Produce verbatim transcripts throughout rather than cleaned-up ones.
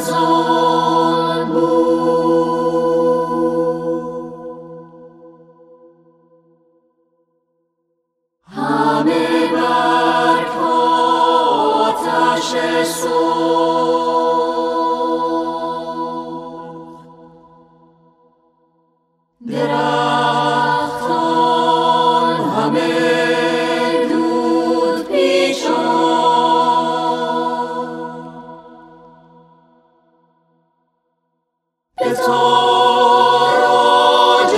خزان بود. همه برگ آتش سوخت، درختان همه دود پیچان، به تاراج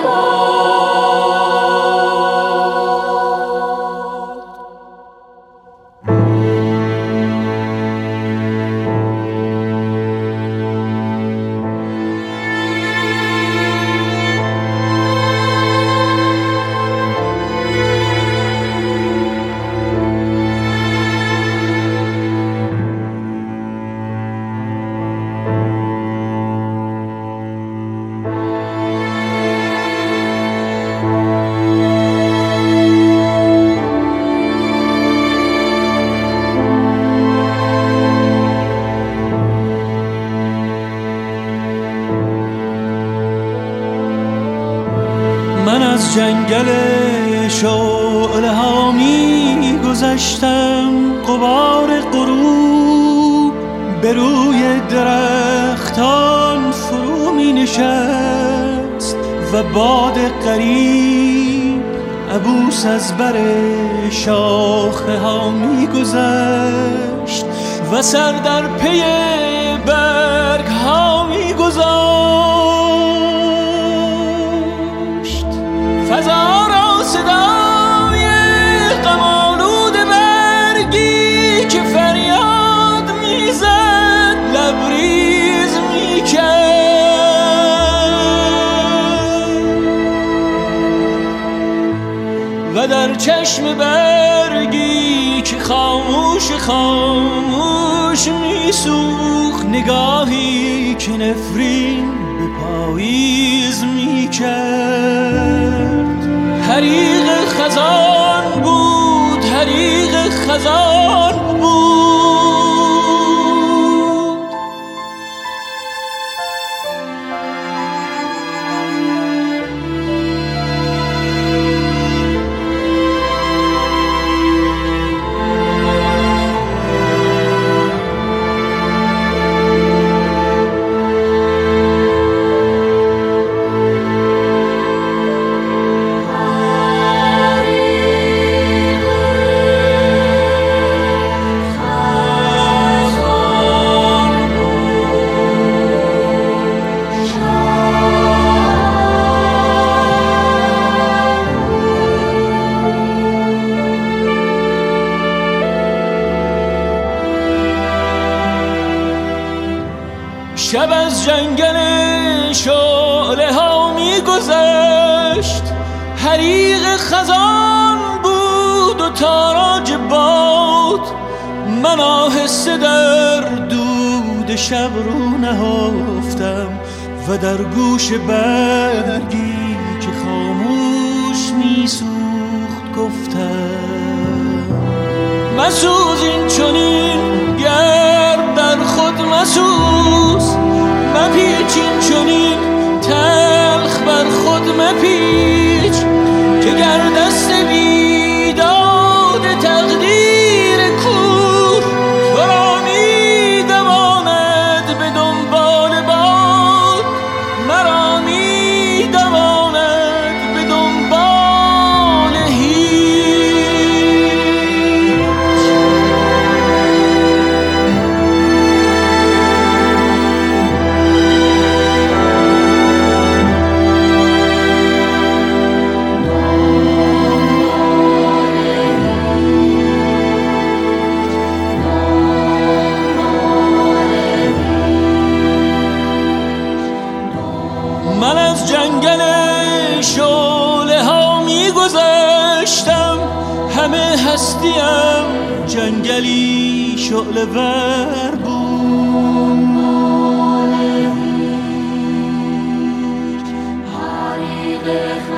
من از جنگل شعله ها می گذشتم، غبار غروب به روی درختان فرو می نشست و باد غریب عبوس از بر شاخه ها می گذشت و سر در پی برگ ها می گذاشت. فضا را صدای غم‌آلود برگی که فریاد میزد لبریز میکرد و در چشم برگی که خاموش خاموش میسوخت نگاهی که نفرین به پاییز میکرد. حریق خزان بود، حریق خزان بود. شب از جنگل شعله ها می گذشت، حریق خزان بود و تاراج باد. من آهسته در دود شب رو نهفتم و در گوش برگی که خاموش می سوخت گفتم: مسوز این چنین گرد در خود مسوز، مپیچ این چنین تلخ بر خود مپیچ، که گر دست بیداد تقدیر کور تو را می دواند به دنبال باد، مرا می دواند به دنبال هیچ. من از جنگل شعله ها می گذشتم، همه هستیم جنگلی شعله ور بود. حریق